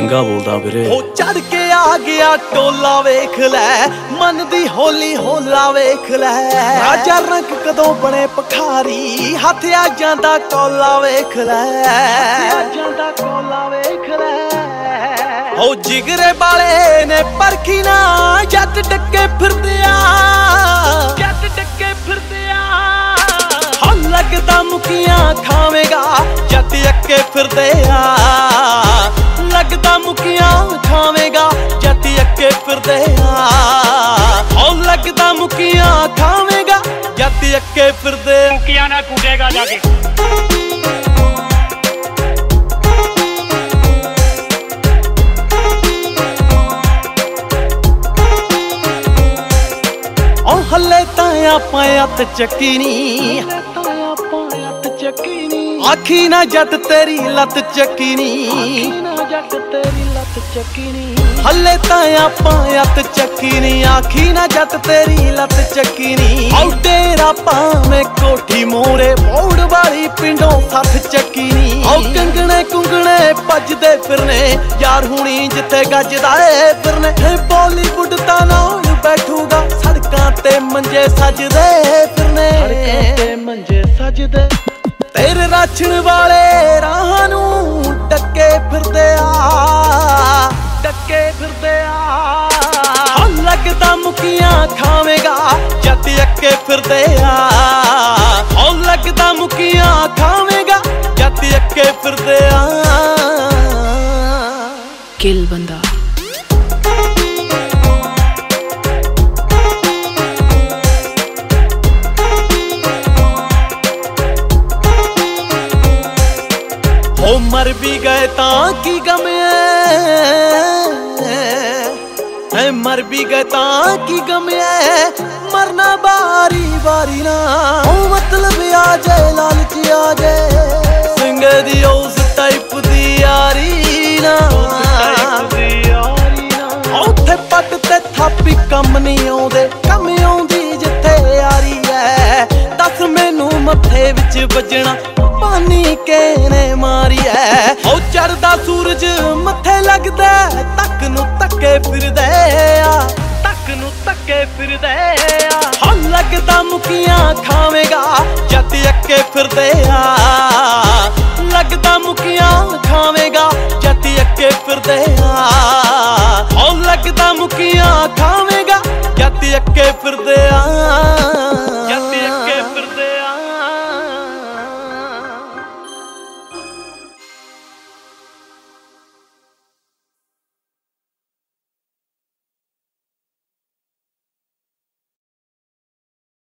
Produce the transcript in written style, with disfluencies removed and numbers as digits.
ਚੰਗਾ ਬੋਲਦਾ ਵੀਰੇ। ਉਹ ਚੜ ਕੇ ਆ ਗਿਆ ਟੋਲਾ ਵੇਖ ਲੈ, ਮਨ ਦੀ ਹੋਲੀ ਹੋਲਾ ਵੇਖ ਲੈ। ਰਾਜਾ ਰੰਗ ਕਦੋਂ ਬਣੇ ਭਖਾਰੀ, ਹੱਥ ਆ ਜਾਂਦਾ ਕੋਲਾ ਵੇਖ ਲੈ, ਆ ਜਾਂਦਾ ਕੋਲਾ ਵੇਖ ਲੈ। ਉਹ ਜਿਗਰੇ ਵਾਲੇ ਨੇ ਪਰਖੀ ਨਾ, ਜੱਟ ਡੱਕੇ ਫਿਰਦੇ ਆ, ਜੱਟ ਡੱਕੇ ਫਿਰਦੇ ਆ। ਹਾਂ ਲੱਗਦਾ ਮੁਕੀਆਂ ਖਾਵੇਂਗਾ, ਜੱਟ ਅੱਕੇ ਫਿਰਦੇ ਆ। ਲੱਗਦਾ ਮੁਕੀਆਂ ਖਾਵੇਂਗਾ, ਜੱਟ ਅੱਕੇ ਫਿਰਦੇ ਆ। ਹਾਂ ਲੱਗਦਾ ਮੁਕੀਆਂ ਖਾਵੇਂਗਾ, ਜੱਟ ਅੱਕੇ ਫਿਰਦੇ। ਮੁਕੀਆਂ ਨਾਲ ਕੁੱਟੇਗਾ ਜਾ ਕੇ। ਹੱਲੇ ਤਾਂ ਆਪਾਂ ਹੱਥ ਚੱਕੀ ਨੀ, ਆਖੀ ਨਾ ਜੱਟ ਤੇਰੀ ਲੱਤ ਚੱਕੀ ਨੀ, ਜੱਟ ਤੇਰੀ ਲੱਤ ਚੱਕੀ ਨੀ। ਹੱਲੇ ਤਾਂ ਆਪਾਂ ਹੱਥ ਚੱਕੀ ਨੀ, ਆਖੀ ਨਾ ਜੱਟ ਤੇਰੀ ਲੱਤ ਚੱਕੀ ਨੀ। ਆਉ ਤੇਰਾ ਭਾਵੇਂ ਕੋਠੀ ਮੂਹਰੇ ਮੋੜ ਵਾਲੀ ਪਿੰਡੋਂ ਸੱਥ ਚੱਕੀ ਨੀ। ਆਉ ਕੰਗਣੇ ਕੁੰਗਣੇ ਭੱਜਦੇ ਫਿਰਨੇ, ਯਾਰ ਹੁਣੀ ਜਿੱਥੇ ਗੱਜਦਾ ਏ ਫਿਰਨੇ। ਬਾਲੀਵੁੱਡ ਤਾਂ ਨਾਲ ਬੈਠੂਗਾ, ਸੜਕਾਂ ਤੇ ਮੰਜੇ ਸਜਦੇ ਫਿਰਨੇ, ਸੜਕਾਂ ਤੇ ਮੰਜੇ ਸਜਦੇ। ਤੇਰੇ ਰਾਛਣ ਵਾਲੇ ਰਾਹਾਂ ਨੂੰ ਡੱਕੇ ਫਿਰਦੇ ਆ, ਡੱਕੇ ਫਿਰਦੇ ਆ। ਹਾਂ ਲੱਗਦਾ ਮੁਕੀਆਂ ਖਾਵੇਂਗਾ, ਜੱਟ ਅੱਕੇ ਫਿਰਦੇ ਆ। ਹਾਂ ਲੱਗਦਾ ਮੁਕੀਆਂ ਖਾਵੇਂਗਾ, ਜੱਟ ਅੱਕੇ ਫਿਰਦੇ ਆ। ਕਿਲ ਬੰਦਾ ਉਹ ਮਰ ਵੀ ਗਏ ਤਾਂ ਕੀ ਗਮ ਐ, ਮਰ ਵੀ ਗਏ ਤਾਂ ਕੀ ਗਮ ਐ। ਮਰਨਾ ਬਾਰੀ ਬਾਰੀ ਨਾ, ਉਹ ਮਤਲਬ ਆ ਜਾਏ ਲਾਲਚ ਆ ਜਾਏ। ਸਿੰਘੇ ਦੀ ਉਸ ਟਾਈਪ ਦੀ ਯਾਰੀ ਨਾ, ਉੱਥੇ ਪੱਟ ਤੇ ਥਾਪੀ ਕੰਮ ਨਹੀਂ ਆਉਂਦੇ, ਕੰਮ ਆਉਂਦੀ ਜਿੱਥੇ ਯਾਰੀ ਐ। ਦੱਸ ਮੈਨੂੰ ਮੱਥੇ ਵਿੱਚ ਵੱਜਣਾ ਪਾਣੀ ਕਿਹਨੇ ਮਾਰੀ ਐ। ਉਹ ਚੜਦਾ ਸੂਰਜ ਮੱਥੇ ਲੱਗਦਾ, ਤੱਕ ਨੂੰ ਤੱਕੇ ਫਿਰਦੇ ਆ, ਤੱਕ ਨੂੰ ਤੱਕੇ ਫਿਰਦੇ ਆ। ਹਾਂ ਲੱਗਦਾ ਮੁਕੀਆਂ ਖਾਵੇਂਗਾ, ਜੱਟ ਅੱਕੇ ਫਿਰਦੇ ਆ। ਲੱਗਦਾ ਮੁਕੀਆਂ ਖਾਵੇਂਗਾ, ਜੱਟ ਅੱਕੇ ਫਿਰਦੇ ਆ। ਹਾਂ ਲੱਗਦਾ ਮੁਕੀਆਂ ਖਾਵੇਂਗਾ, ਜੱਟ ਅੱਕੇ ਫਿਰਦੇ ਆ।